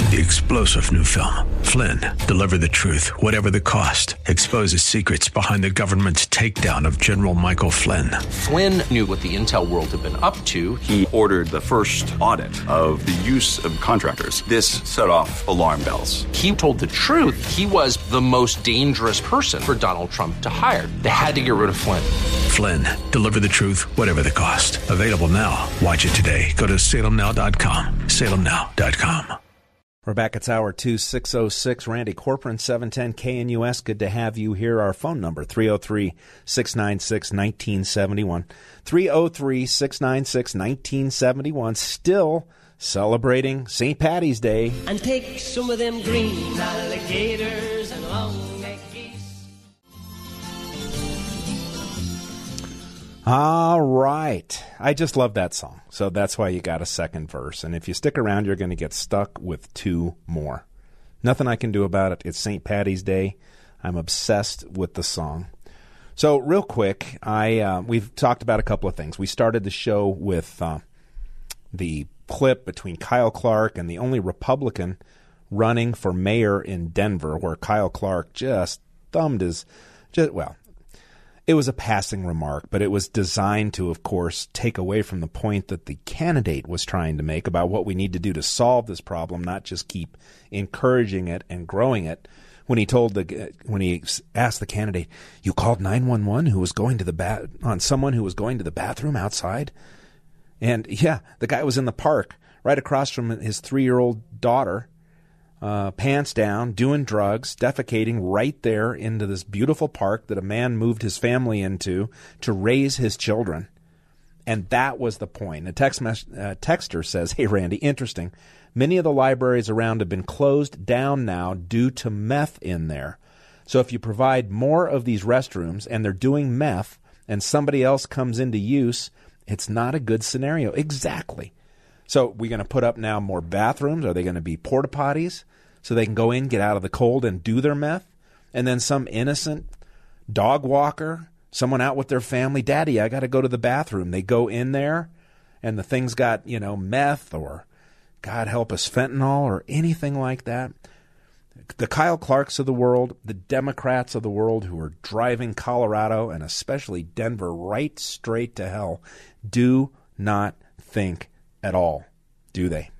The explosive new film, Flynn, deliver the truth, whatever the cost, exposes secrets behind the government's takedown of General Michael Flynn. Flynn knew what the intel world had been up to. He ordered the first audit of the use of contractors. This set off alarm bells. He told the truth. He was the most dangerous person for Donald Trump to hire. They had to get rid of Flynn. Flynn, deliver the truth, whatever the cost. Available now. Watch it today. Go to salemnow.com. salemnow.com. We're back. It's hour 2, 6:06. Randy Corcoran, 710 KNUS. Good to have you here. Our phone number, 303-696-1971. 303-696-1971. Still celebrating St. Patty's Day. And take some of them green alligators and long-necked geese. All right. I just love that song. So that's why you got a second verse. And if you stick around, you're going to get stuck with 2 more. Nothing I can do about it. It's St. Patty's Day. I'm obsessed with the song. So real quick, we've talked about a couple of things. We started the show with the clip between Kyle Clark and the only Republican running for mayor in Denver, where Kyle Clark just thumbed his... It was a passing remark, but it was designed to, of course, take away from the point that the candidate was trying to make about what we need to do to solve this problem, not just keep encouraging it and growing it. When he asked the candidate, "You called 911 who was going to on someone who was going to the bathroom outside?" And yeah, the guy was in the park right across from his 3-year-old daughter, pants down, doing drugs, defecating right there into this beautiful park that a man moved his family into to raise his children. And that was the point. A texter says, "Hey, Randy, interesting. Many of the libraries around have been closed down now due to meth in there. So if you provide more of these restrooms and they're doing meth and somebody else comes into use, it's not a good scenario." Exactly. So we're going to put up now more bathrooms. Are they going to be porta potties so they can go in, get out of the cold, and do their meth? And then some innocent dog walker, someone out with their family, "Daddy, I got to go to the bathroom." They go in there, and the thing's got, meth or, God help us, fentanyl or anything like that. The Kyle Clarks of the world, the Democrats of the world who are driving Colorado and especially Denver right straight to hell do not think at all, do they?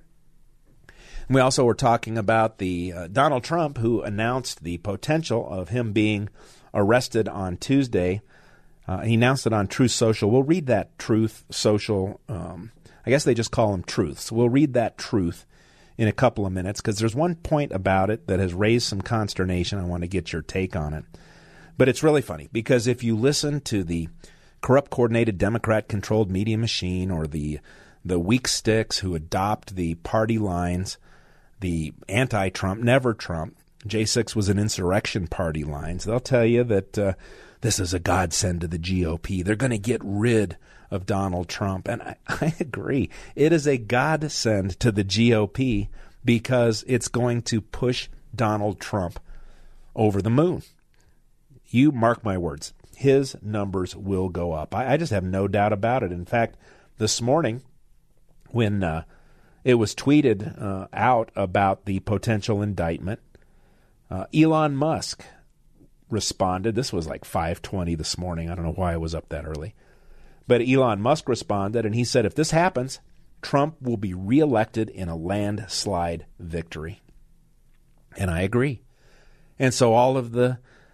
And we also were talking about the Donald Trump, who announced the potential of him being arrested on Tuesday. He announced it on Truth Social. We'll read that Truth Social. I guess they just call them truths. We'll read that truth in a couple of minutes because there's one point about it that has raised some consternation. I want to get your take on it. But it's really funny because if you listen to the corrupt, coordinated, Democrat-controlled media machine or the weak sticks who adopt the party lines, the anti-Trump, never Trump, J6 was an insurrection party lines, they'll tell you that this is a godsend to the GOP. They're going to get rid of Donald Trump. And I agree. It is a godsend to the GOP because it's going to push Donald Trump over the moon. You mark my words. His numbers will go up. I just have no doubt about it. In fact, this morning, when it was tweeted out about the potential indictment, Elon Musk responded. This was like 5:20 this morning. I don't know why I was up that early. But Elon Musk responded, and he said, if this happens, Trump will be reelected in a landslide victory. And I agree. And so all of the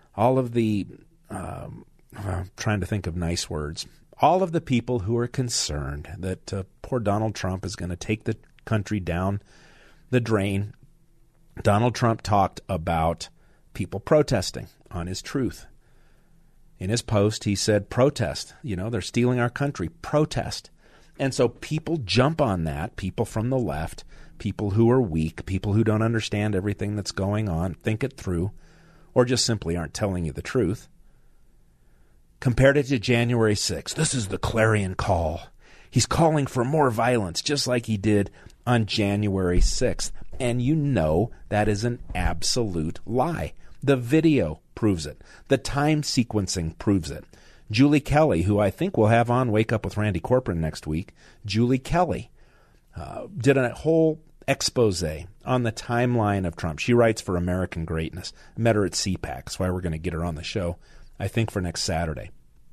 I'm trying to think of nice words, all of the people who are concerned that poor Donald Trump is going to take the country down the drain, Donald Trump talked about people protesting on his Truth. In his post, he said, protest. They're stealing our country. Protest. And so people jump on that, people from the left, people who are weak, people who don't understand everything that's going on, think it through, or just simply aren't telling you the truth. Compared it to January 6th. This is the clarion call. He's calling for more violence, just like he did on January 6th. And that is an absolute lie. The video proves it. The time sequencing proves it. Julie Kelly, who I think we'll have on Wake Up with Randy Corcoran next week, Julie Kelly did a whole expose on the timeline of Trump. She writes for American Greatness. I met her at CPAC. That's why we're going to get her on the show, I think, for next Saturday.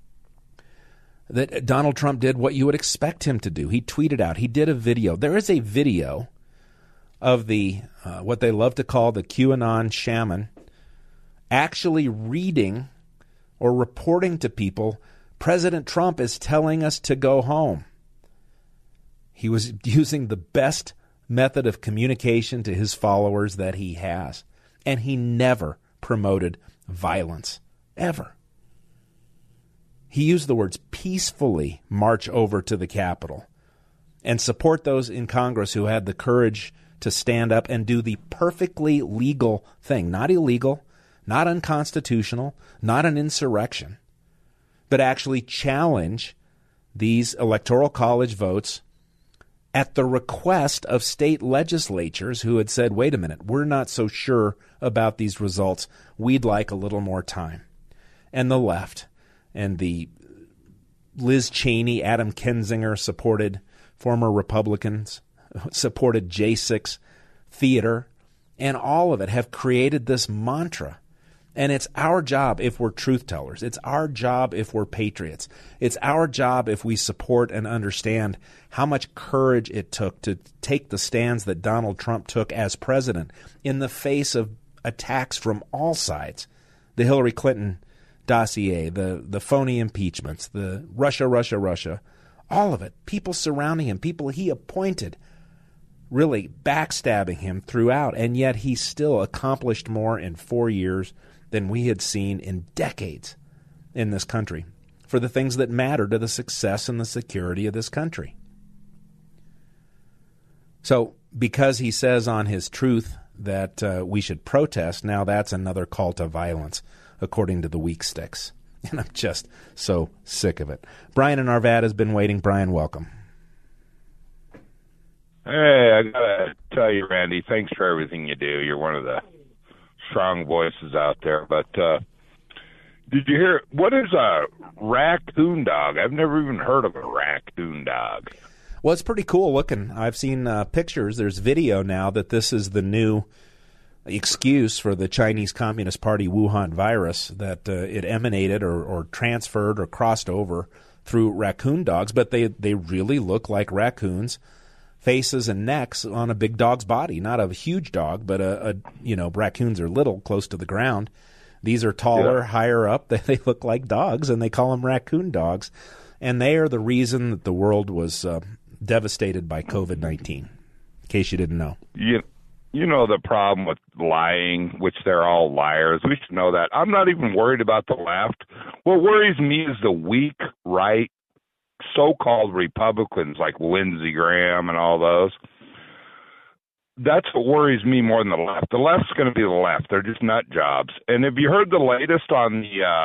That Donald Trump did what you would expect him to do. He tweeted out. He did a video. There is a video of the what they love to call the QAnon shaman actually reading or reporting to people, President Trump is telling us to go home. He was using the best method of communication to his followers that he has. And he never promoted violence, ever. He used the words peacefully march over to the Capitol and support those in Congress who had the courage to stand up and do the perfectly legal thing. Not illegal, not unconstitutional, not an insurrection, but actually challenge these electoral college votes at the request of state legislatures who had said, wait a minute, we're not so sure about these results. We'd like a little more time. And the left and the Liz Cheney, Adam Kinzinger supported former Republicans, supported J6 theater, and all of it have created this mantra. And it's our job if we're truth tellers. It's our job if we're patriots. It's our job if we support and understand how much courage it took to take the stands that Donald Trump took as president in the face of attacks from all sides. The Hillary Clinton dossier, the phony impeachments, the Russia, all of it. People surrounding him, people he appointed, really backstabbing him throughout. And yet he still accomplished more in 4 years than we had seen in decades in this country for the things that matter to the success and the security of this country. So because he says on his truth that we should protest, now that's another call to violence, according to the weak sticks. And I'm just so sick of it. Brian in Arvada has been waiting. Brian, welcome. Hey, I got to tell you, Randy, thanks for everything you do. You're one of the strong voices out there. But did you hear, what is a raccoon dog? I've never even heard of a raccoon dog. Well, it's pretty cool looking. I've seen pictures. There's video now that this is the new excuse for the Chinese Communist Party Wuhan virus, that it emanated or transferred or crossed over through raccoon dogs, but they really look like raccoons, faces and necks on a big dog's body. Not a huge dog, but raccoons are little, close to the ground. These are taller, higher up. They look like dogs, and they call them raccoon dogs. And they are the reason that the world was devastated by COVID-19, in case you didn't know. You know the problem with lying, which they're all liars. We should know that. I'm not even worried about the left. What worries me is the weak right, so-called Republicans like Lindsey Graham and all those. That's what worries me more than the left. The left's going to be the left. They're just nut jobs. And have you heard the latest on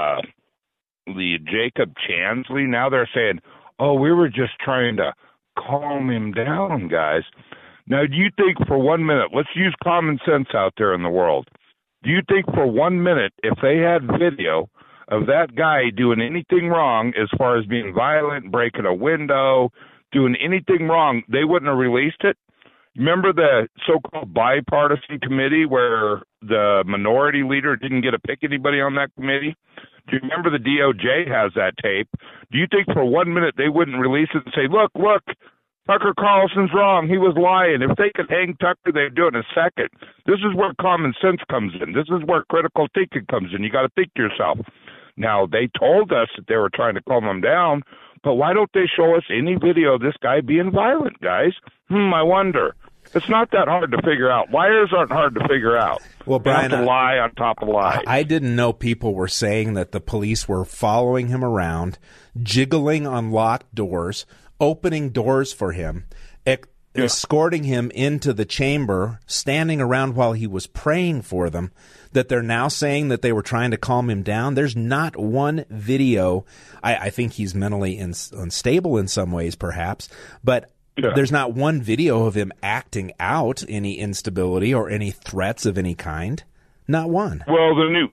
the Jacob Chansley? Now they're saying, oh, we were just trying to calm him down, guys. Now, do you think for 1 minute, let's use common sense out there in the world. Do you think for 1 minute, if they had video of that guy doing anything wrong as far as being violent, breaking a window, doing anything wrong, they wouldn't have released it? Remember the so-called bipartisan committee where the minority leader didn't get to pick anybody on that committee? Do you remember the DOJ has that tape? Do you think for 1 minute they wouldn't release it and say, look, Tucker Carlson's wrong. He was lying. If they could hang Tucker, they'd do it in a second. This is where common sense comes in. This is where critical thinking comes in. You got to think to yourself. Now, they told us that they were trying to calm him down, but why don't they show us any video of this guy being violent, guys? I wonder. It's not that hard to figure out. Liars aren't hard to figure out. Well, Brian, a lie on top of lies. I didn't know people were saying that the police were following him around, jiggling on locked doors, opening doors for him, escorting him into the chamber, standing around while he was praying for them, that they're now saying that they were trying to calm him down. There's not one video. I think he's mentally unstable in some ways, perhaps, but there's not one video of him acting out any instability or any threats of any kind. Not one. Well, the new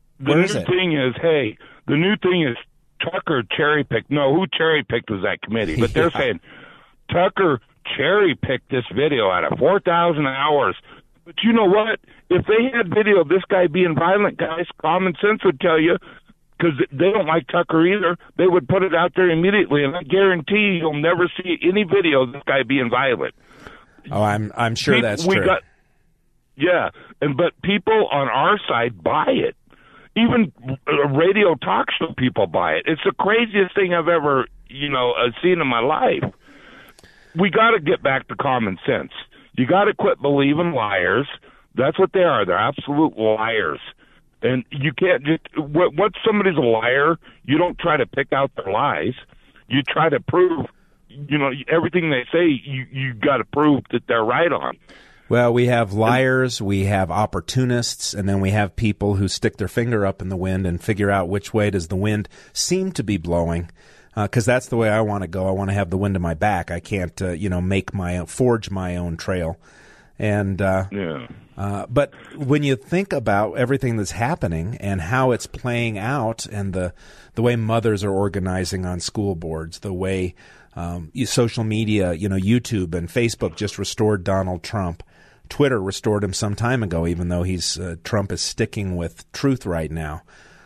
thing is Tucker cherry-picked. No, who cherry-picked was that committee? But they're saying Tucker cherry-picked this video out of 4,000 hours. But you know what? If they had video of this guy being violent, guys, common sense would tell you, because they don't like Tucker either, they would put it out there immediately, and I guarantee you'll never see any video of this guy being violent. Oh, I'm sure that's true. But people on our side buy it. Even radio talk show people buy it. It's the craziest thing I've ever, seen in my life. We got to get back to common sense. You got to quit believing liars. That's what they are. They're absolute liars. And you can't just, once somebody's a liar, you don't try to pick out their lies. You try to prove, everything they say, you got to prove that they're right on. Well, we have liars, we have opportunists, and then we have people who stick their finger up in the wind and figure out which way does the wind seem to be blowing. Because that's the way I want to go. I want to have the wind in my back. I can't, forge my own trail. And but when you think about everything that's happening and how it's playing out, and the way mothers are organizing on school boards, the way social media, YouTube and Facebook just restored Donald Trump. Twitter restored him some time ago, even though Trump is sticking with truth right now.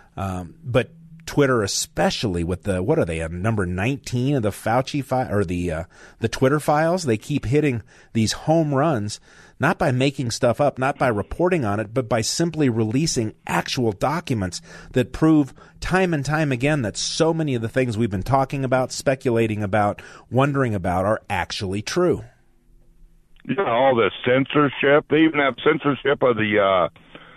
But Twitter, especially with what are they, number 19 of the Fauci or the Twitter files? They keep hitting these home runs, not by making stuff up, not by reporting on it, but by simply releasing actual documents that prove time and time again that so many of the things we've been talking about, speculating about, wondering about are actually true. Yeah, all the censorship. They even have censorship of the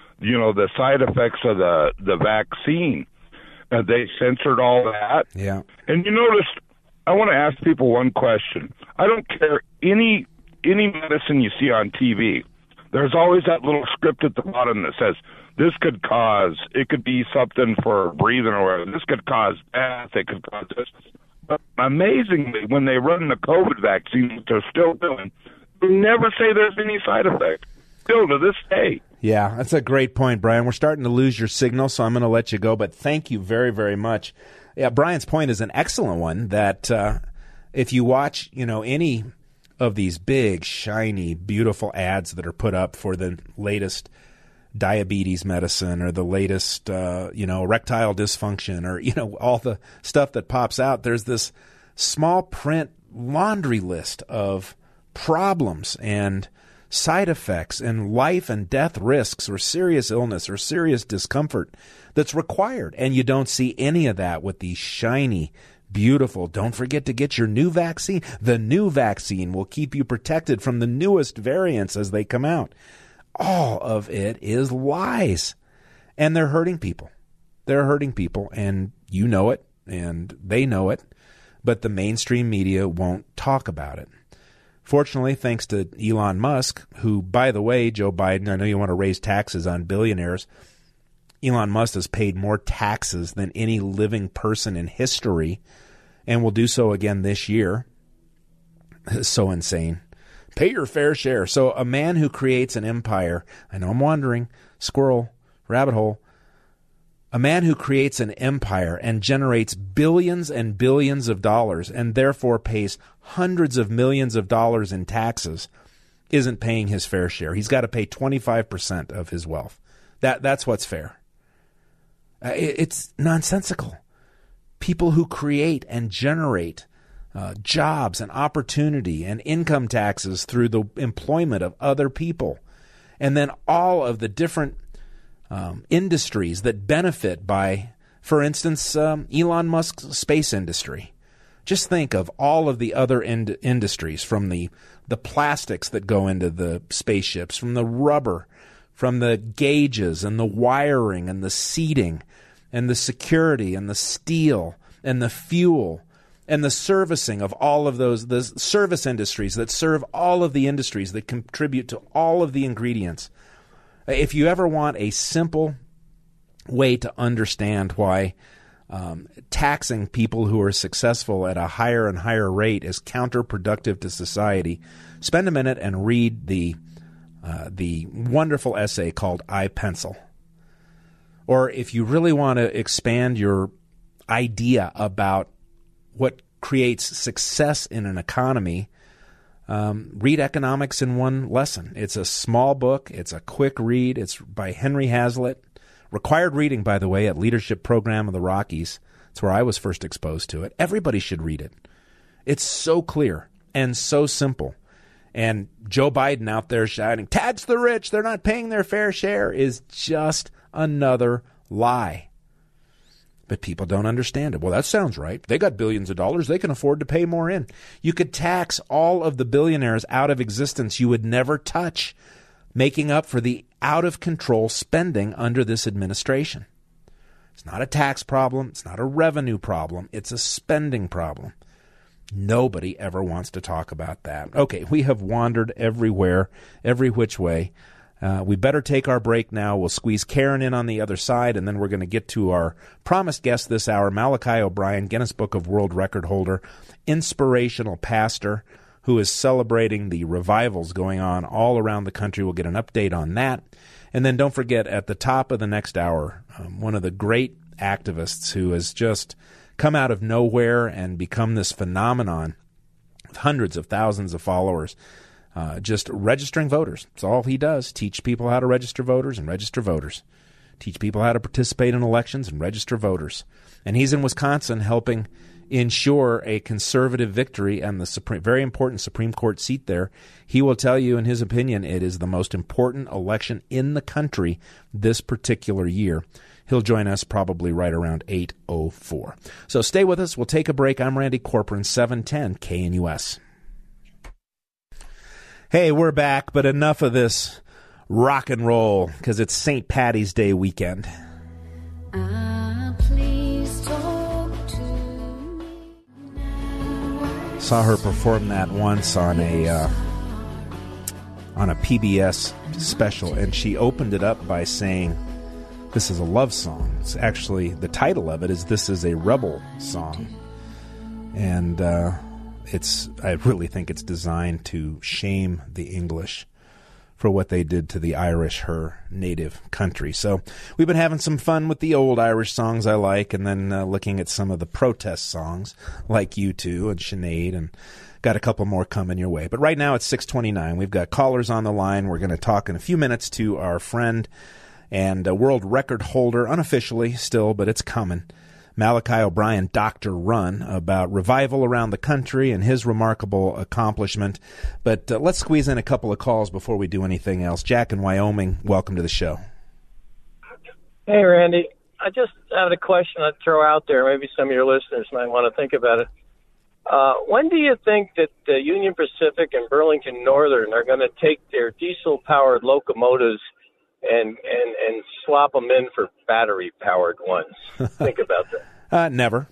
side effects of the vaccine. They censored all that. Yeah. And you notice, I want to ask people one question. I don't care any medicine you see on TV. There's always that little script at the bottom that says, this could cause, it could be something for breathing or whatever. This could cause death. It could cause this. But amazingly, when they run the COVID vaccine, which they're still doing, they never say there's any side effect. Still to this day. Yeah, that's a great point, Brian. We're starting to lose your signal, so I'm going to let you go, but thank you very, very much. Yeah, Brian's point is an excellent one, that if you watch, any of these big, shiny, beautiful ads that are put up for the latest diabetes medicine or the latest, erectile dysfunction or, all the stuff that pops out, there's this small print laundry list of problems and side effects and life and death risks or serious illness or serious discomfort that's required. And you don't see any of that with these shiny, beautiful, don't forget to get your new vaccine. The new vaccine will keep you protected from the newest variants as they come out. All of it is lies. And they're hurting people. They're hurting people, and you know it, and they know it, but the mainstream media won't talk about it. Fortunately, thanks to Elon Musk, who, by the way, Joe Biden, I know you want to raise taxes on billionaires. Elon Musk has paid more taxes than any living person in history and will do so again this year. It's so insane. Pay your fair share. So a man who creates an empire, I know I'm wandering, squirrel, rabbit hole, a man who creates an empire and generates billions and billions of dollars and therefore pays hundreds of millions of dollars in taxes isn't paying his fair share. He's got to pay 25% of his wealth. That's what's fair. It's nonsensical. People who create and generate jobs and opportunity and income taxes through the employment of other people, and then all of the different industries that benefit by, for instance, Elon Musk's space industry. Just think of all of the other industries, from the plastics that go into the spaceships, from the rubber, from the gauges and the wiring and the seating and the security and the steel and the fuel and the servicing of all of those, the service industries that serve all of the industries that contribute to all of the ingredients. If you ever want a simple way to understand why taxing people who are successful at a higher and higher rate is counterproductive to society, spend a minute and read the wonderful essay called I, Pencil. Or if you really want to expand your idea about what creates success in an economy, read Economics in One Lesson. It's a small book. It's a quick read. It's by Henry Hazlitt. Required reading, by the way, at Leadership Program of the Rockies. It's where I was first exposed to it. Everybody should read it. It's so clear and so simple. And Joe Biden out there shouting, tax the rich, they're not paying their fair share, is just another lie. But people don't understand it. Well, that sounds right. They got billions of dollars. They can afford to pay more in. You could tax all of the billionaires out of existence you would never touch, making up for the out-of-control spending under this administration. It's not a tax problem. It's not a revenue problem. It's a spending problem. Nobody ever wants to talk about that. Okay, we have wandered everywhere, every which way. We better take our break now. We'll squeeze Karen in on the other side, and then we're going to get to our promised guest this hour, Malachi O'Brien, Guinness Book of World Record holder, inspirational pastor who is celebrating the revivals going on all around the country. We'll get an update on that. And then don't forget, at the top of the next hour, one of the great activists who has just come out of nowhere and become this phenomenon with hundreds of thousands of followers, just registering voters. That's all he does, teach people how to register voters and register voters. Teach people how to participate in elections and register voters. And he's in Wisconsin helping ensure a conservative victory and the very important Supreme Court seat there. He will tell you, in his opinion, it is the most important election in the country this particular year. He'll join us probably right around 8:04. So stay with us. We'll take a break. I'm Randy Corcoran, 710 KNUS. Hey, we're back, but enough of this rock and roll because it's St. Paddy's Day weekend. Saw her perform that once on a PBS special, and she opened it up by saying, "This is a love song." It's actually, the title of it is "This is a Rebel Song," and I really think it's designed to shame the English for what they did to the Irish, her native country. So we've been having some fun with the old Irish songs I like, and then looking at some of the protest songs like U2 and Sinead, and got a couple more coming your way. But right now it's 6:29. We've got callers on the line. We're going to talk in a few minutes to our friend and world record holder, unofficially still, but it's coming, Malachi O'Brien, Dr. Run, about revival around the country and his remarkable accomplishment. But let's squeeze in a couple of calls before we do anything else. Jack in Wyoming, welcome to the show. Hey, Randy. I just have a question I'd throw out there. Maybe some of your listeners might want to think about it. When do you think that Union Pacific and Burlington Northern are going to take their diesel-powered locomotives and swap them in for battery-powered ones? Think about that. Never.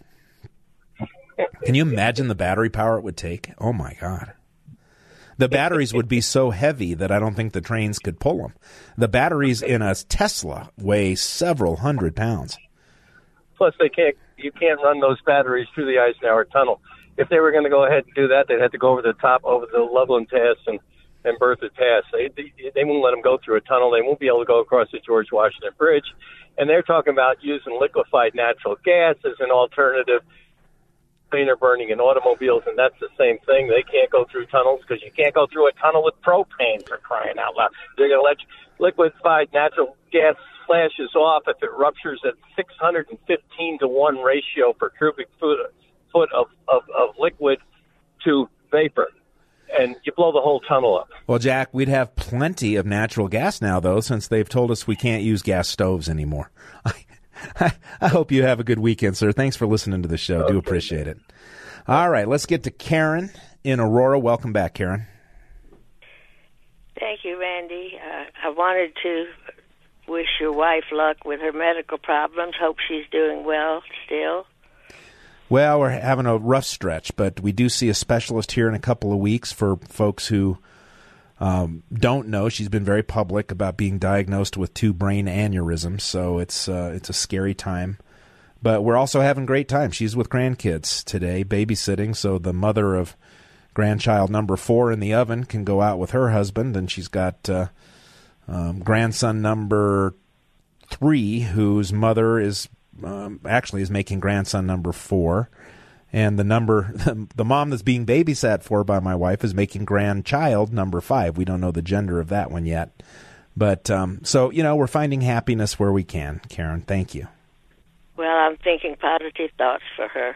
Can you imagine the battery power it would take? Oh, my God. The batteries would be so heavy that I don't think the trains could pull them. The batteries in a Tesla weigh several hundred pounds. Plus, you can't run those batteries through the Eisenhower Tunnel. If they were going to go ahead and do that, they'd have to go over the Loveland Pass and Berthoud Pass. They won't let them go through a tunnel. They won't be able to go across the George Washington Bridge. And they're talking about using liquefied natural gas as an alternative, cleaner burning in automobiles, and that's the same thing. They can't go through tunnels because you can't go through a tunnel with propane, for crying out loud. They're going to let liquefied natural gas flashes off if it ruptures at 615 to 1 ratio per cubic foot of liquid to vapor. And you blow the whole tunnel up. Well, Jack, we'd have plenty of natural gas now, though, since they've told us we can't use gas stoves anymore. I hope you have a good weekend, sir. Thanks for listening to the show. Okay. Do appreciate it. All right, let's get to Karen in Aurora. Welcome back, Karen. Thank you, Randy. I wanted to wish your wife luck with her medical problems. Hope she's doing well still. Well, we're having a rough stretch, but we do see a specialist here in a couple of weeks for folks who don't know. She's been very public about being diagnosed with 2 brain aneurysms, so it's a scary time. But we're also having great time. She's with grandkids today, babysitting, so the mother of grandchild number 4 in the oven can go out with her husband, and she's got grandson number 3, whose mother is actually is making grandson number 4, And the mom that's being babysat for by my wife is making grandchild number 5. We don't know the gender of that one yet. But, so, we're finding happiness where we can. Karen, thank you. Well, I'm thinking positive thoughts for her.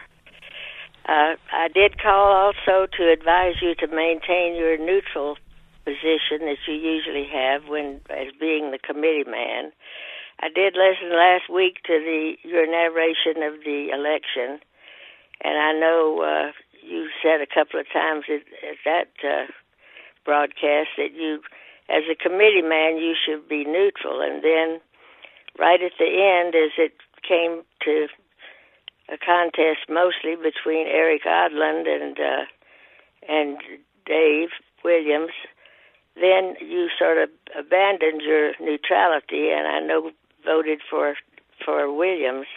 I did call also to advise you to maintain your neutral position that you usually have as being the committee man. I did listen last week to your narration of the election, and I know you said a couple of times at that broadcast that you, as a committee man, you should be neutral. And then right at the end, as it came to a contest mostly between Eric Odland and Dave Williams, then you sort of abandoned your neutrality, and I know voted for Williams.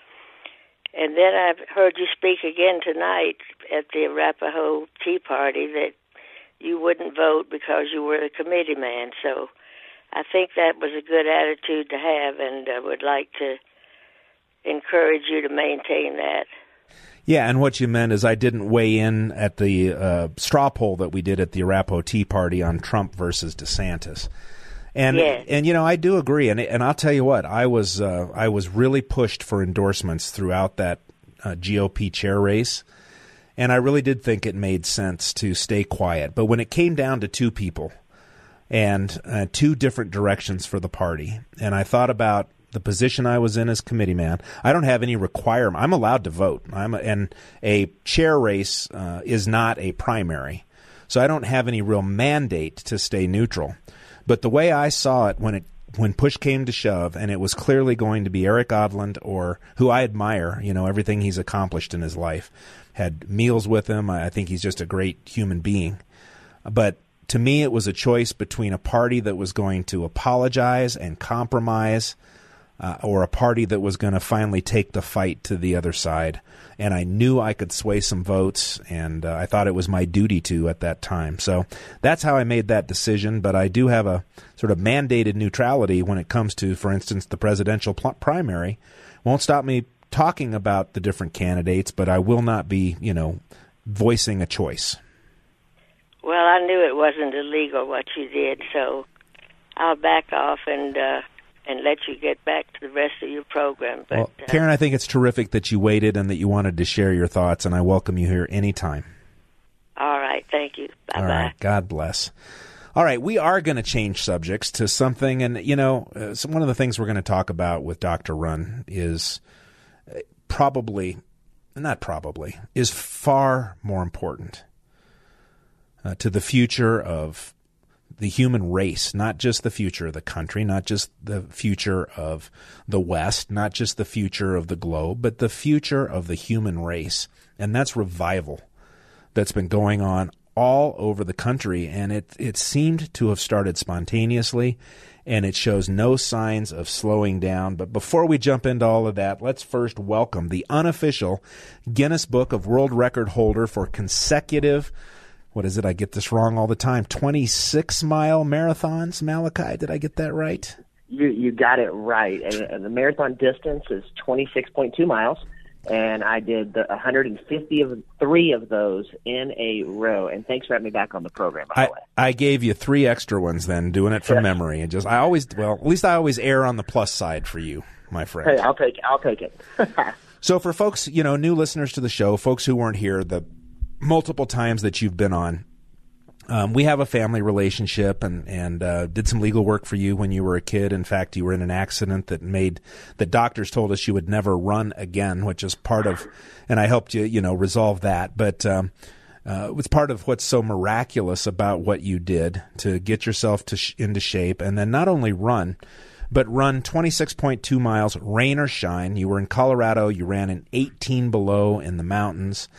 And then I've heard you speak again tonight at the Arapahoe Tea Party that you wouldn't vote because you were the committee man. So I think that was a good attitude to have, and I would like to encourage you to maintain that. Yeah, and what you meant is I didn't weigh in at the straw poll that we did at the Arapahoe Tea Party on Trump versus DeSantis. And yes. And I do agree, and I'll tell you what, I was really pushed for endorsements throughout that GOP chair race, and I really did think it made sense to stay quiet. But when it came down to two people and two different directions for the party, and I thought about the position I was in as committee man, I don't have any requirement. I'm allowed to vote, and a chair race is not a primary, so I don't have any real mandate to stay neutral. But the way I saw it when push came to shove, and it was clearly going to be Eric Odland, or who I admire, everything he's accomplished in his life, had meals with him. I think he's just a great human being. But to me, it was a choice between a party that was going to apologize and compromise, or a party that was going to finally take the fight to the other side. And I knew I could sway some votes, and I thought it was my duty to at that time. So that's how I made that decision, but I do have a sort of mandated neutrality when it comes to, for instance, the presidential primary. Won't stop me talking about the different candidates, but I will not be, voicing a choice. Well, I knew it wasn't illegal what you did, so I'll back off and let you get back to the rest of your program. But, well, Karen, I think it's terrific that you waited and that you wanted to share your thoughts, and I welcome you here anytime. All right. Thank you. Bye-bye. All right. God bless. All right. We are going to change subjects to something, and, so one of the things we're going to talk about with Dr. Runn is is far more important to the future of the human race, not just the future of the country, not just the future of the West, not just the future of the globe, but the future of the human race. And that's revival that's been going on all over the country. And it seemed to have started spontaneously, and it shows no signs of slowing down. But before we jump into all of that, let's first welcome the unofficial Guinness Book of World Record holder for consecutive, what is it? I get this wrong all the time. 26-mile marathons, Malachi. Did I get that right? You got it right. And the marathon distance is 26.2 miles, and I did 153 of those in a row. And thanks for having me back on the program, by the way. I gave you 3 extra ones then, doing it from memory. And at least I always err on the plus side for you, my friend. Hey, I'll take it. So for folks, new listeners to the show, folks who weren't here the multiple times that you've been on, we have a family relationship, and did some legal work for you when you were a kid. In fact, you were in an accident the doctors told us you would never run again, which is part of, and I helped you, resolve that. But it was part of what's so miraculous about what you did to get yourself into shape, and then not only run, but run 26.2 miles, rain or shine. You were in Colorado. You ran in 18 below in the mountains.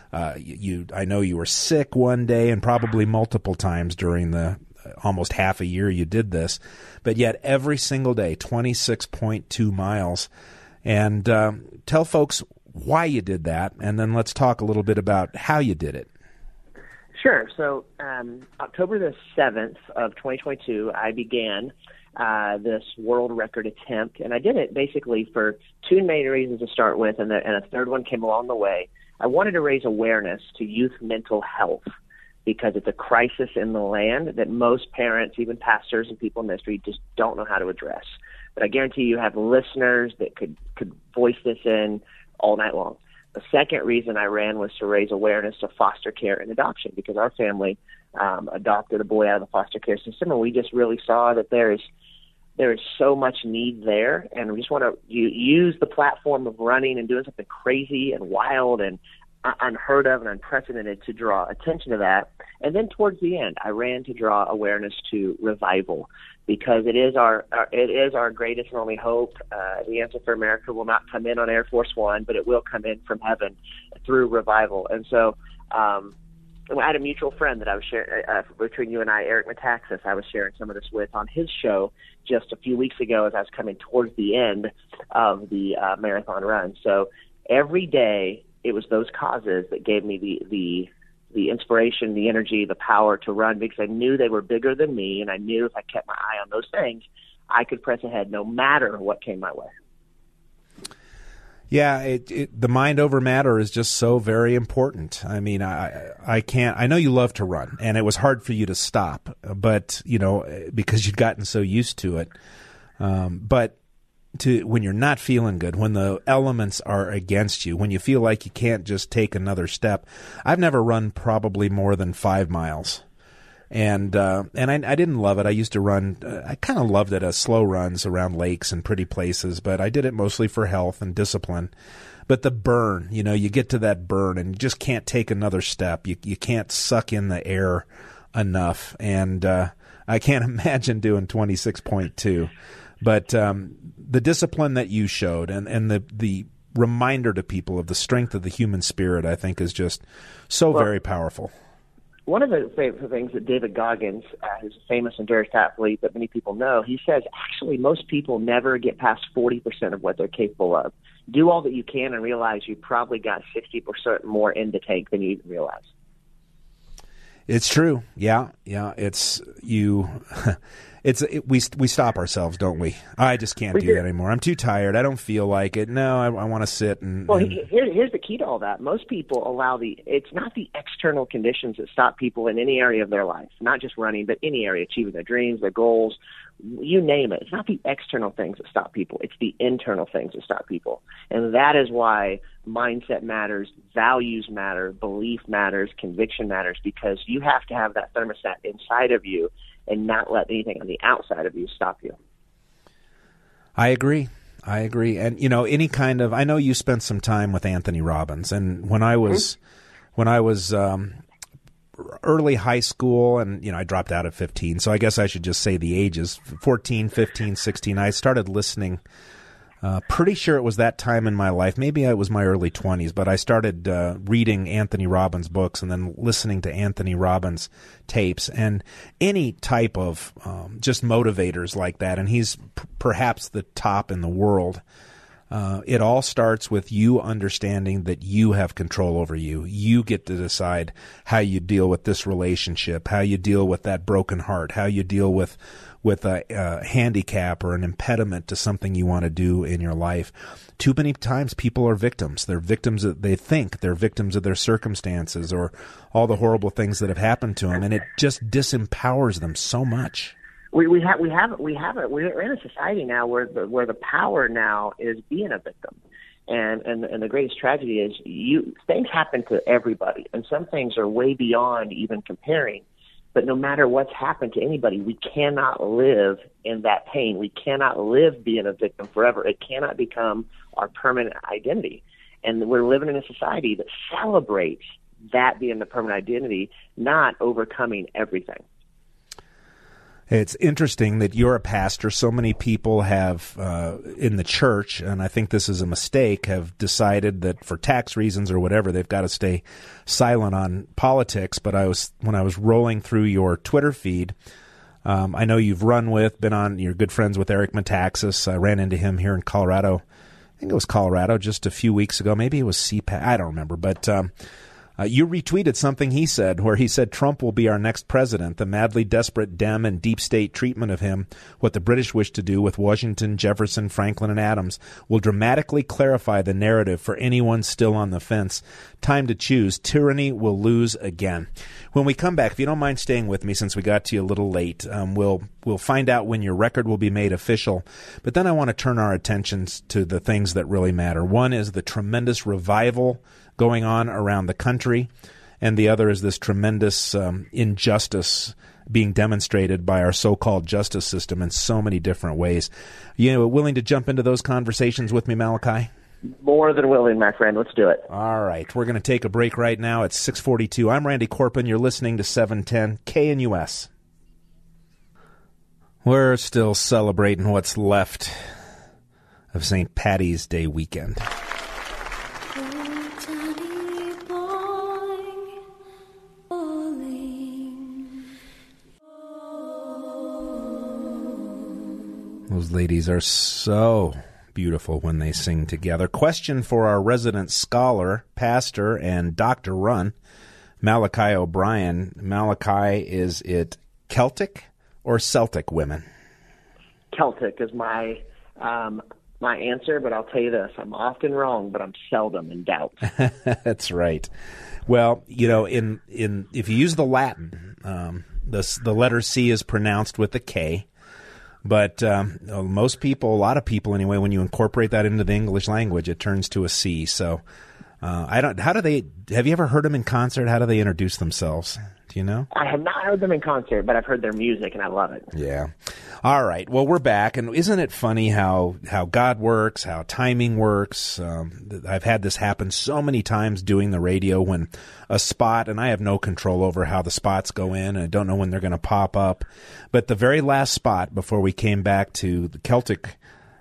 I know you were sick one day and probably multiple times during the almost half a year you did this, but yet every single day, 26.2 miles. And tell folks why you did that, and then let's talk a little bit about how you did it. Sure. So October the 7th of 2022, I began this world record attempt, and I did it basically for 2 main reasons to start with, and a third one came along the way. I wanted to raise awareness to youth mental health because it's a crisis in the land that most parents, even pastors and people in ministry, just don't know how to address. But I guarantee you have listeners that could voice this in all night long. The second reason I ran was to raise awareness to foster care and adoption, because our family adopted a boy out of the foster care system, and we just really saw that there is so much need there, and we just want to use the platform of running and doing something crazy and wild and unheard of and unprecedented to draw attention to that. And then towards the end, I ran to draw awareness to revival, because it is our greatest and only hope. The answer for America will not come in on Air Force One, but it will come in from heaven through revival. And so I had a mutual friend that I was sharing between you and I, Eric Metaxas. I was sharing some of this with on his show just a few weeks ago as I was coming towards the end of the marathon run. So every day it was those causes that gave me the inspiration, the energy, the power to run, because I knew they were bigger than me, and I knew if I kept my eye on those things, I could press ahead no matter what came my way. Yeah, the mind over matter is just so very important. I mean, I know you love to run, and it was hard for you to stop, but because you'd gotten so used to it. But when you're not feeling good, when the elements are against you, when you feel like you can't just take another step. I've never run probably more than 5 miles. And I didn't love it. I used to run, I kind of loved it as slow runs around lakes and pretty places, but I did it mostly for health and discipline. But the burn, you get to that burn and you just can't take another step. You can't suck in the air enough. And I can't imagine doing 26.2. But the discipline that you showed and the reminder to people of the strength of the human spirit, I think, is just so very powerful. One of the things that David Goggins, who's a famous endurance athlete that many people know, he says, actually, most people never get past 40% of what they're capable of. Do all that you can and realize you probably got 60% more in the tank than you even realize. It's true. Yeah. It's you. We stop ourselves, don't we? I just can't do that anymore. I'm too tired. I don't feel like it. No, I want to sit and. Well, here's the key to all that. Most people allow it's not the external conditions that stop people in any area of their life, not just running, but any area, achieving their dreams, their goals, you name it. It's not the external things that stop people. It's the internal things that stop people. And that is why mindset matters, values matter, belief matters, conviction matters, because you have to have that thermostat inside of you and not let anything on the outside of you stop you. I agree. And, any kind of, I know you spent some time with Anthony Robbins, and when I was early high school, and, I dropped out at 15, so I guess I should just say the ages, 14, 15, 16, I started listening. Pretty sure it was that time in my life. Maybe it was my early 20s, but I started reading Anthony Robbins books and then listening to Anthony Robbins tapes and any type of just motivators like that. And he's perhaps the top in the world. It all starts with you understanding that you have control over you. You get to decide how you deal with this relationship, how you deal with that broken heart, how you deal with a handicap or an impediment to something you want to do in your life. Too many times people are victims. They're victims of, they think they're victims of their circumstances or all the horrible things that have happened to them, and it just disempowers them so much. We're in a society now where the power now is being a victim. And the greatest tragedy is things happen to everybody, and some things are way beyond even comparing. But no matter what's happened to anybody, we cannot live in that pain. We cannot live being a victim forever. It cannot become our permanent identity. And we're living in a society that celebrates that being the permanent identity, not overcoming everything. It's interesting that you're a pastor. So many people have, in the church, and I think this is a mistake, have decided that for tax reasons or whatever, they've got to stay silent on politics. But when I was rolling through your Twitter feed, I know you've you're good friends with Eric Metaxas. I ran into him here in Colorado. I think it was Colorado just a few weeks ago. Maybe it was CPAC. I don't remember. But You retweeted something he said, where he said Trump will be our next president. The madly desperate Dem and deep state treatment of him, what the British wish to do with Washington, Jefferson, Franklin, and Adams, will dramatically clarify the narrative for anyone still on the fence. Time to choose. Tyranny will lose again. When we come back, if you don't mind staying with me, since we got to you a little late, we'll find out when your record will be made official. But then I want to turn our attentions to the things that really matter. One is the tremendous revival going on around the country, and the other is this tremendous injustice being demonstrated by our so-called justice system in so many different ways. You willing to jump into those conversations with me, Malachi? More than willing, my friend. Let's do it. All right. We're going to take a break right now. It's 6:42. I'm Randy Corpin. You're listening to 710 KNUS. We're still celebrating what's left of St. Patty's Day weekend. Those ladies are so beautiful when they sing together. Question for our resident scholar, pastor, and Dr. Run, Malachi O'Brien. Malachi, is it Celtic or Celtic women? Celtic is my answer, but I'll tell you this. I'm often wrong, but I'm seldom in doubt. That's right. Well, if you use the Latin, the letter C is pronounced with a K. But most people, a lot of people anyway, when you incorporate that into the English language, it turns to a C. So have you ever heard them in concert? How do they introduce themselves? Do you know? I have not heard them in concert, but I've heard their music, and I love it. Yeah. All right. Well, we're back, and isn't it funny how God works, how timing works? I've had this happen so many times doing the radio when a spot, and I have no control over how the spots go in, and I don't know when they're going to pop up. But the very last spot before we came back to the Celtic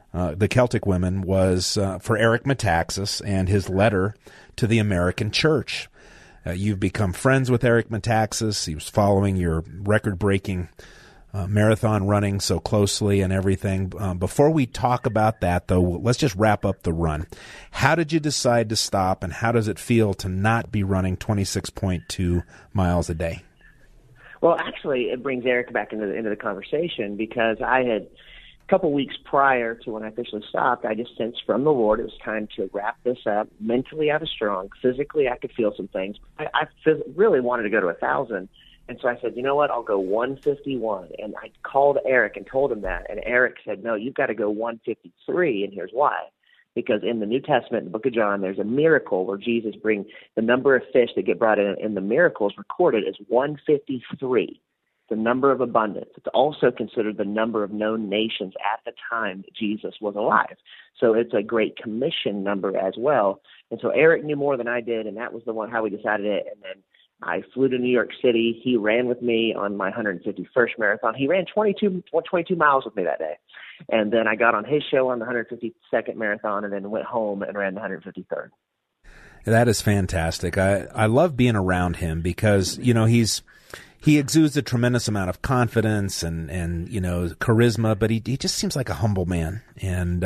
women was for Eric Metaxas and his letter to the American church. You've become friends with Eric Metaxas. He was following your record-breaking marathon running so closely and everything. Before we talk about that, though, let's just wrap up the run. How did you decide to stop, and how does it feel to not be running 26.2 miles a day? Well, actually, it brings Eric back into the conversation, because I had a couple weeks prior to when I officially stopped, I just sensed from the Lord it was time to wrap this up. Mentally, I was strong. Physically, I could feel some things. I really wanted to go to 1,000. And so I said, you know what, I'll go 151. And I called Eric and told him that. And Eric said, no, you've got to go 153, and here's why. Because in the New Testament, in the book of John, there's a miracle where Jesus brings the number of fish that get brought in the miracles recorded as 153. The number of abundance. It's also considered the number of known nations at the time that Jesus was alive. So it's a Great Commission number as well. And so Eric knew more than I did, and that was the one how we decided it. And then I flew to New York City. He ran with me on my 151st marathon. He ran 22 miles with me that day. And then I got on his show on the 152nd marathon, and then went home and ran the 153rd. That is fantastic. I love being around him because, he exudes a tremendous amount of confidence and charisma, but he just seems like a humble man. And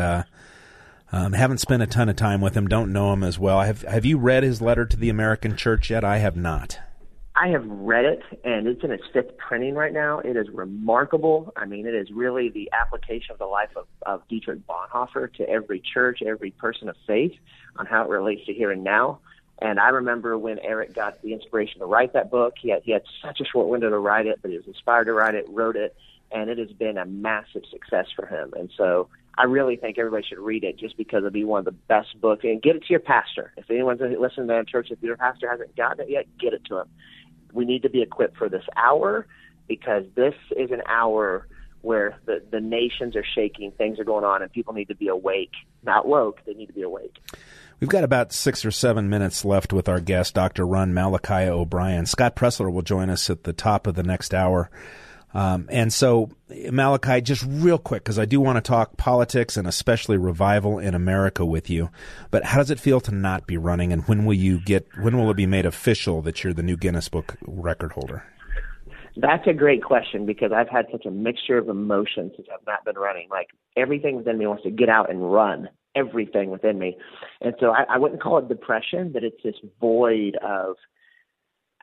haven't spent a ton of time with him, don't know him as well. Have you read his letter to the American church yet? I have not. I have read it, and it's in its 5th printing right now. It is remarkable. I mean, it is really the application of the life of Dietrich Bonhoeffer to every church, every person of faith, on how it relates to here and now. And I remember when Eric got the inspiration to write that book, he had such a short window to write it, but he was inspired to write it, wrote it, and it has been a massive success for him. And so I really think everybody should read it, just because it'll be one of the best books. And get it to your pastor. If anyone's listening to church, if your pastor hasn't gotten it yet, get it to him. We need to be equipped for this hour, because this is an hour where the nations are shaking, things are going on, and people need to be awake. Not woke, they need to be awake. We've got about 6 or 7 minutes left with our guest, Dr. Run Malachi O'Brien. Scott Pressler will join us at the top of the next hour. And so, Malachi, just real quick, because I do want to talk politics and especially revival in America with you. But how does it feel to not be running, and when will it be made official that you're the new Guinness Book record holder? That's a great question, because I've had such a mixture of emotions since I've not been running. Like, everything within me wants to get out and run. Everything within me. And so I wouldn't call it depression, but it's this void of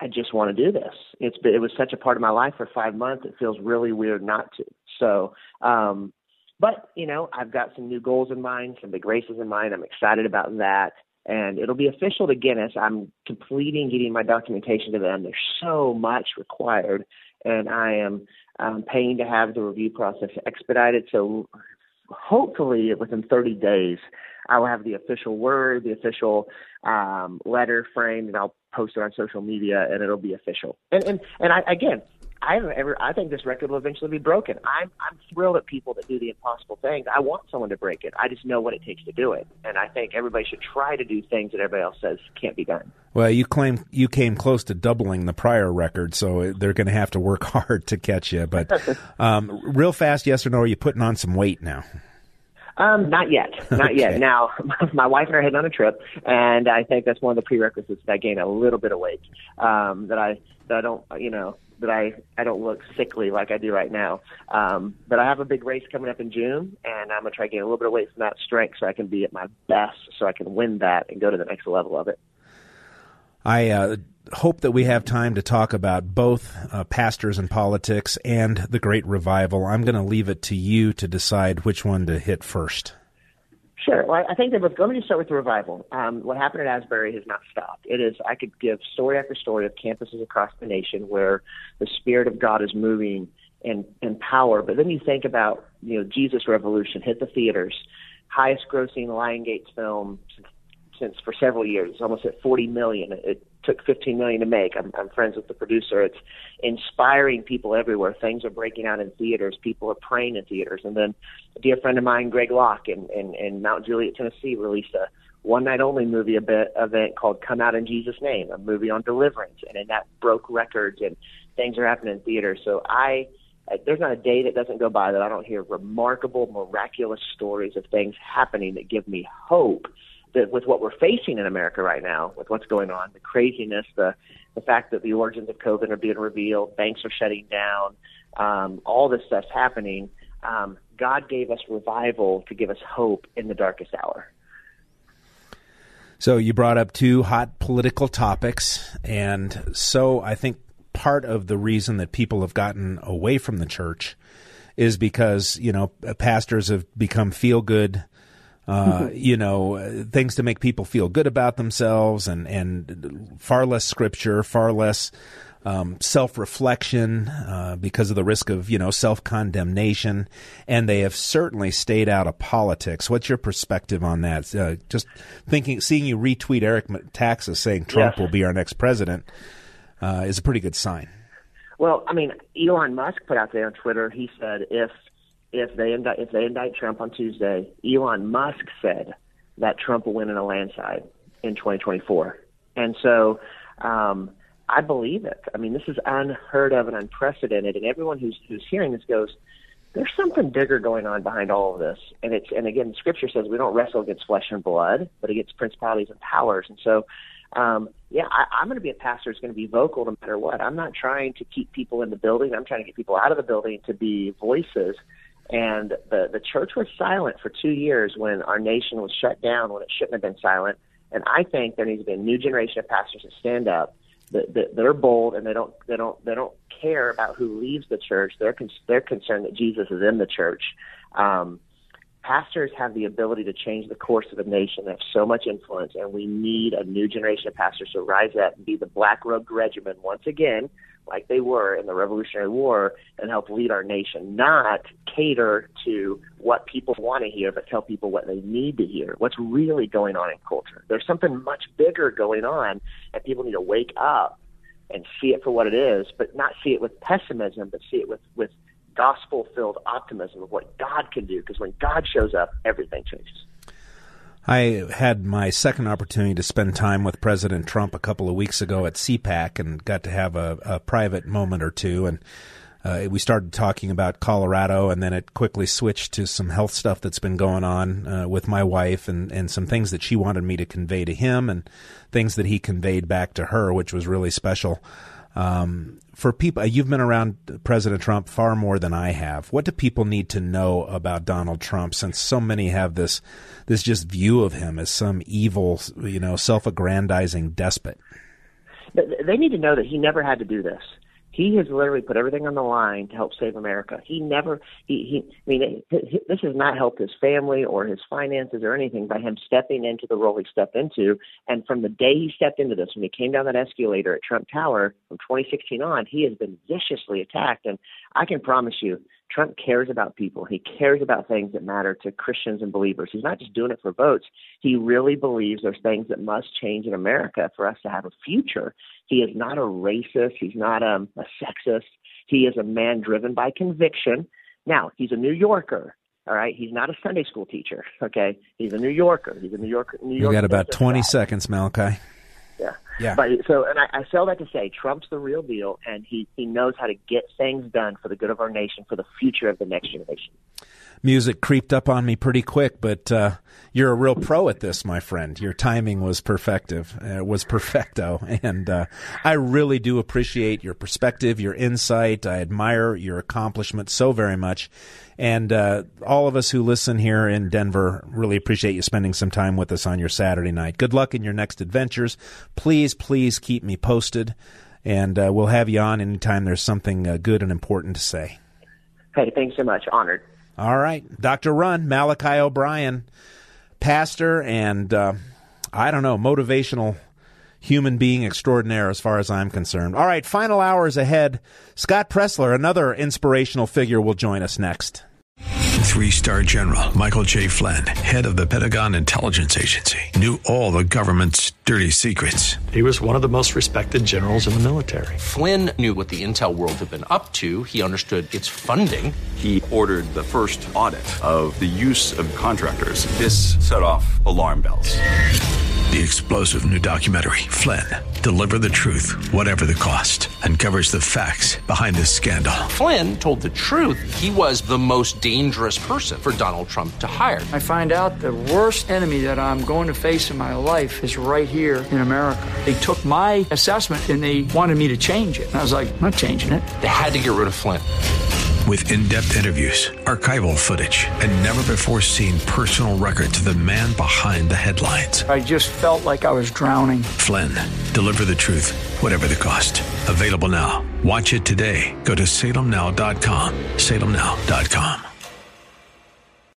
I just want to do this. It was such a part of my life for 5 months. It feels really weird not to. So, but I've got some new goals in mind, some big races in mind. I'm excited about that. And it'll be official to Guinness. I'm getting my documentation to them. There's so much required, and I am paying to have the review process expedited. So hopefully within 30 days, I will have the official word, the official letter framed, and I'll post it on social media, and it'll be official. And I think this record will eventually be broken. I'm thrilled at people that do the impossible things. I want someone to break it. I just know what it takes to do it. And I think everybody should try to do things that everybody else says can't be done. Well, you claim you came close to doubling the prior record, so they're going to have to work hard to catch you. But real fast, yes or no, are you putting on some weight now? Not yet. Not yet. Now, my wife and I are heading on a trip, and I think that's one of the prerequisites that I gain a little bit of weight, that I don't look sickly like I do right now. But I have a big race coming up in June, and I'm going to try to gain a little bit of weight from that strength so I can be at my best, so I can win that and go to the next level of it. I hope that we have time to talk about both pastors and politics and the Great Revival. I'm going to leave it to you to decide which one to hit first. Sure. Well, I think that let me just start with the revival. What happened at Asbury has not stopped. I could give story after story of campuses across the nation where the Spirit of God is moving in power. But then you think about, Jesus Revolution hit the theaters, highest grossing Lion Gates film since for several years. It's almost at $40 million. It took $15 million to make. I'm friends with the producer. It's inspiring people everywhere. Things are breaking out in theaters. People are praying in theaters. And then a dear friend of mine, Greg Locke, in Mount Juliet, Tennessee, released a one-night-only movie event called Come Out in Jesus' Name, a movie on deliverance. And that broke records, and things are happening in theaters. So there's not a day that doesn't go by that I don't hear remarkable, miraculous stories of things happening that give me hope that with what we're facing in America right now, with what's going on, the craziness, the fact that the origins of COVID are being revealed, banks are shutting down, all this stuff's happening, God gave us revival to give us hope in the darkest hour. So you brought up two hot political topics, and so I think part of the reason that people have gotten away from the church is because, pastors have become feel-good, things to make people feel good about themselves, and far less scripture, far less self-reflection because of the risk of, self-condemnation. And they have certainly stayed out of politics. What's your perspective on that? Just seeing you retweet Eric Metaxas saying Trump will be our next president is a pretty good sign. Well, Elon Musk put out there on Twitter, he said if they indict Trump on Tuesday, Elon Musk said that Trump will win in a landslide in 2024. And so I believe it. This is unheard of and unprecedented. And everyone who's hearing this goes, there's something bigger going on behind all of this. And again, the scripture says we don't wrestle against flesh and blood, but against principalities and powers. And so, I'm going to be a pastor who's going to be vocal no matter what. I'm not trying to keep people in the building. I'm trying to get people out of the building to be voices. And the church was silent for 2 years when our nation was shut down, when it shouldn't have been silent. And I think there needs to be a new generation of pastors that stand up, that are bold, and they don't care about who leaves the church. They're concerned that Jesus is in the church. Pastors have the ability to change the course of a nation. They have so much influence, and we need a new generation of pastors to rise up and be the black-robed regiment once again, like they were in the Revolutionary War, and help lead our nation, not cater to what people want to hear, but tell people what they need to hear, what's really going on in culture. There's something much bigger going on, and people need to wake up and see it for what it is, but not see it with pessimism, but see it with gospel-filled optimism of what God can do, because when God shows up, everything changes. I had my second opportunity to spend time with President Trump a couple of weeks ago at CPAC and got to have a private moment or two. And we started talking about Colorado, and then it quickly switched to some health stuff that's been going on with my wife, and some things that she wanted me to convey to him and things that he conveyed back to her, which was really special. For people, you've been around President Trump far more than I have. What do people need to know about Donald Trump, since so many have this just view of him as some evil, self-aggrandizing despot? They need to know that he never had to do this. He has literally put everything on the line to help save America. This has not helped his family or his finances or anything by him stepping into the role he stepped into. And from the day he stepped into this, when he came down that escalator at Trump Tower from 2016 on, he has been viciously attacked. And I can promise you, Trump cares about people. He cares about things that matter to Christians and believers. He's not just doing it for votes. He really believes there's things that must change in America for us to have a future. He is not a racist. He's not a sexist. He is a man driven by conviction. Now, he's a New Yorker. All right. He's not a Sunday school teacher. Okay. He's a New Yorker. He's a New Yorker. You got about 20 seconds, Malachi. Yeah. But I say all that to say Trump's the real deal, and he knows how to get things done for the good of our nation, for the future of the next generation. Music creeped up on me pretty quick, but you're a real pro at this, my friend. Your timing was perfecto, and I really do appreciate your perspective, your insight. I admire your accomplishment so very much, and all of us who listen here in Denver really appreciate you spending some time with us on your Saturday night. Good luck in your next adventures. Please keep me posted, and we'll have you on anytime there's something good and important to say. Hey, thanks so much. Honored. All right. Dr. Run, Malachi O'Brien, pastor and, motivational human being extraordinaire as far as I'm concerned. All right, final hours ahead. Scott Pressler, another inspirational figure, will join us next. 3-star General Michael J. Flynn, head of the Pentagon Intelligence Agency, knew all the government's dirty secrets. He was one of the most respected generals in the military. Flynn knew what the intel world had been up to. He understood its funding. He ordered the first audit of the use of contractors. This set off alarm bells. The explosive new documentary, Flynn, Deliver the Truth, Whatever the Cost, uncovers the facts behind this scandal. Flynn told the truth. He was the most dangerous person for Donald Trump to hire. I find out the worst enemy that I'm going to face in my life is right here in America. They took my assessment and they wanted me to change it. And I was like, I'm not changing it. They had to get rid of Flynn. With in-depth interviews, archival footage, and never-before-seen personal records of the man behind the headlines. I just felt like I was drowning. Flynn, Deliver the Truth, Whatever the Cost. Available now. Watch it today. Go to salemnow.com. salemnow.com.